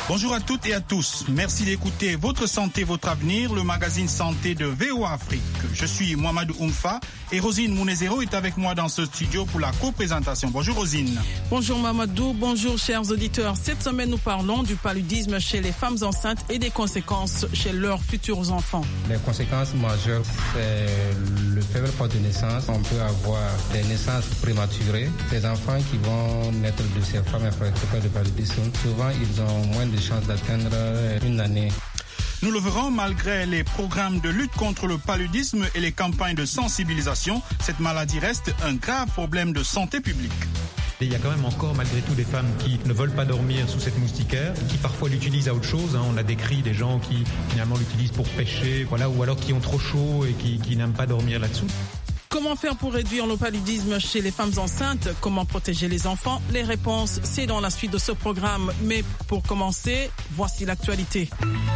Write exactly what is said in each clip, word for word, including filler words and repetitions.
Bonjour à toutes et à tous. Merci d'écouter Votre Santé, Votre Avenir, le magazine santé de V O A Afrique. Je suis Mohamedou Oumfa et Rosine Mounezero est avec moi dans ce studio pour la co-présentation. Bonjour Rosine. Bonjour Mamadou, bonjour chers auditeurs. Cette semaine, nous parlons du paludisme chez les femmes enceintes et des conséquences chez leurs futurs enfants. Les conséquences majeures, c'est le faible port de naissance. On peut avoir des naissances prématurées. Des enfants qui vont naître de ces femmes affectées de paludisme, souvent ils ont moins de chances d'atteindre une année. Nous le verrons, malgré les programmes de lutte contre le paludisme et les campagnes de sensibilisation, cette maladie reste un grave problème de santé publique. Il y a quand même encore malgré tout des femmes qui ne veulent pas dormir sous cette moustiquaire, qui parfois l'utilisent à autre chose. Hein. On a décrit des gens qui finalement l'utilisent pour pêcher, voilà, ou alors qui ont trop chaud et qui, qui n'aiment pas dormir là-dessous. Comment faire pour réduire le paludisme chez les femmes enceintes? Comment protéger les enfants? Les réponses, c'est dans la suite de ce programme. Mais pour commencer, voici l'actualité.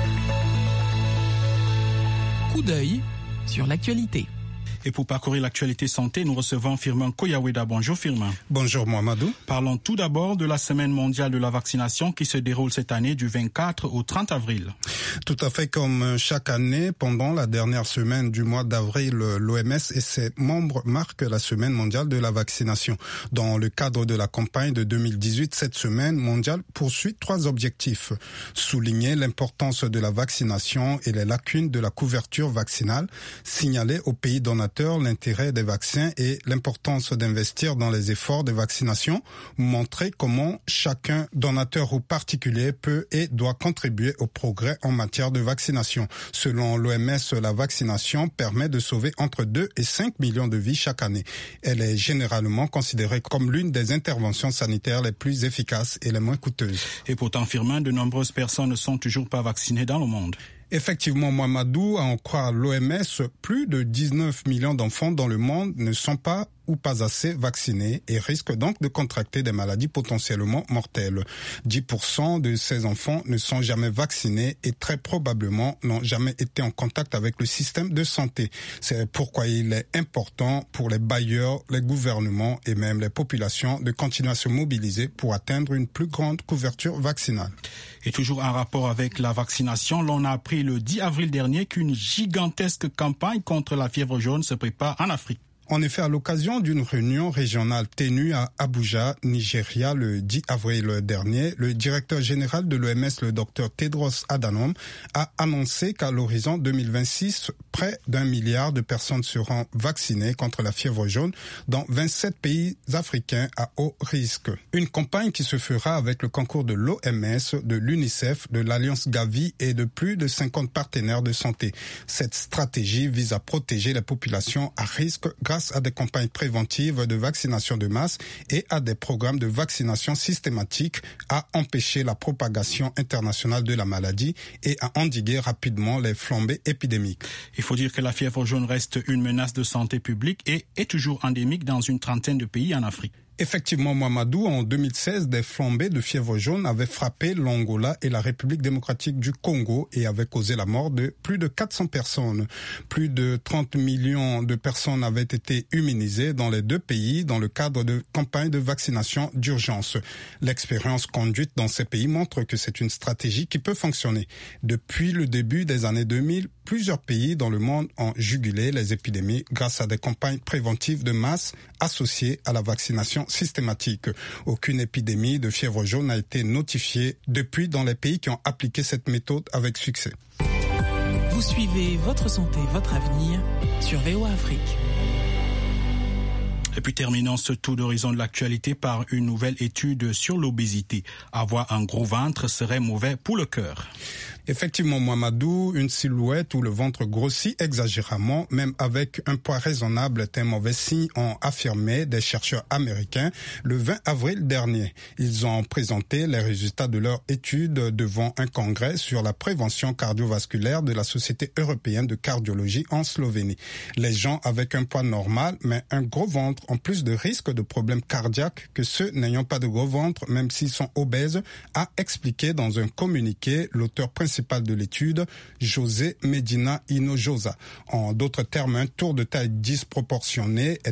Coup d'œil sur l'actualité. Et pour parcourir l'actualité santé, nous recevons Firmin Koyaweda. Bonjour Firmin. Bonjour Mohamedou. Parlons tout d'abord de la semaine mondiale de la vaccination qui se déroule cette année du vingt-quatre au trente avril. Tout à fait, comme chaque année, pendant la dernière semaine du mois d'avril, l'O M S et ses membres marquent la semaine mondiale de la vaccination. Dans le cadre de la campagne de deux mille dix-huit, cette semaine mondiale poursuit trois objectifs. Souligner l'importance de la vaccination et les lacunes de la couverture vaccinale, signaler aux pays donateurs l'intérêt des vaccins et l'importance d'investir dans les efforts de vaccination, montrer comment chacun, donateur ou particulier, peut et doit contribuer au progrès en matière de vaccination. Selon l'O M S, la vaccination permet de sauver entre deux et cinq millions de vies chaque année. Elle est généralement considérée comme l'une des interventions sanitaires les plus efficaces et les moins coûteuses. Et pourtant, Firmin, de nombreuses personnes ne sont toujours pas vaccinées dans le monde. Effectivement, Mohamedou, à en croire l'O M S, plus de dix-neuf millions d'enfants dans le monde ne sont pas ou pas assez vaccinés et risquent donc de contracter des maladies potentiellement mortelles. dix pour cent de ces enfants ne sont jamais vaccinés et très probablement n'ont jamais été en contact avec le système de santé. C'est pourquoi il est important pour les bailleurs, les gouvernements et même les populations de continuer à se mobiliser pour atteindre une plus grande couverture vaccinale. Et toujours en rapport avec la vaccination, l'on a appris le dix avril dernier qu'une gigantesque campagne contre la fièvre jaune se prépare en Afrique. En effet, à l'occasion d'une réunion régionale tenue à Abuja, Nigeria, le dix avril dernier, le directeur général de l'O M S, le docteur Tedros Adhanom, a annoncé qu'à l'horizon deux mille vingt-six, près d'un milliard de personnes seront vaccinées contre la fièvre jaune dans vingt-sept pays africains à haut risque. Une campagne qui se fera avec le concours de l'O M S, de l'UNICEF, de l'Alliance Gavi et de plus de cinquante partenaires de santé. Cette stratégie vise à protéger les populations à risque grâce à des campagnes préventives de vaccination de masse et à des programmes de vaccination systématiques, à empêcher la propagation internationale de la maladie et à endiguer rapidement les flambées épidémiques. Il faut dire que la fièvre jaune reste une menace de santé publique et est toujours endémique dans une trentaine de pays en Afrique. Effectivement, Mohamedou, en deux mille seize, des flambées de fièvre jaune avaient frappé l'Angola et la République démocratique du Congo et avaient causé la mort de plus de quatre cents personnes. Plus de trente millions de personnes avaient été immunisées dans les deux pays dans le cadre de campagnes de vaccination d'urgence. L'expérience conduite dans ces pays montre que c'est une stratégie qui peut fonctionner. Depuis le début des années deux mille, plusieurs pays dans le monde ont jugulé les épidémies grâce à des campagnes préventives de masse associées à la vaccination systématique. Aucune épidémie de fièvre jaune n'a été notifiée depuis dans les pays qui ont appliqué cette méthode avec succès. Vous suivez Votre Santé, Votre Avenir sur V O A Afrique. Et puis terminons ce tour d'horizon de l'actualité par une nouvelle étude sur l'obésité. Avoir un gros ventre serait mauvais pour le cœur. Effectivement, Mohamedou, une silhouette où le ventre grossit exagérément, même avec un poids raisonnable, est un mauvais signe, ont affirmé des chercheurs américains le vingt avril dernier. Ils ont présenté les résultats de leur étude devant un congrès sur la prévention cardiovasculaire de la Société européenne de cardiologie en Slovénie. Les gens avec un poids normal, mais un gros ventre, ont plus de risques de problèmes cardiaques que ceux n'ayant pas de gros ventre, même s'ils sont obèses, a expliqué dans un communiqué l'auteur principal de l'étude, José Medina Hinojosa. En d'autres termes, un tour de taille disproportionné est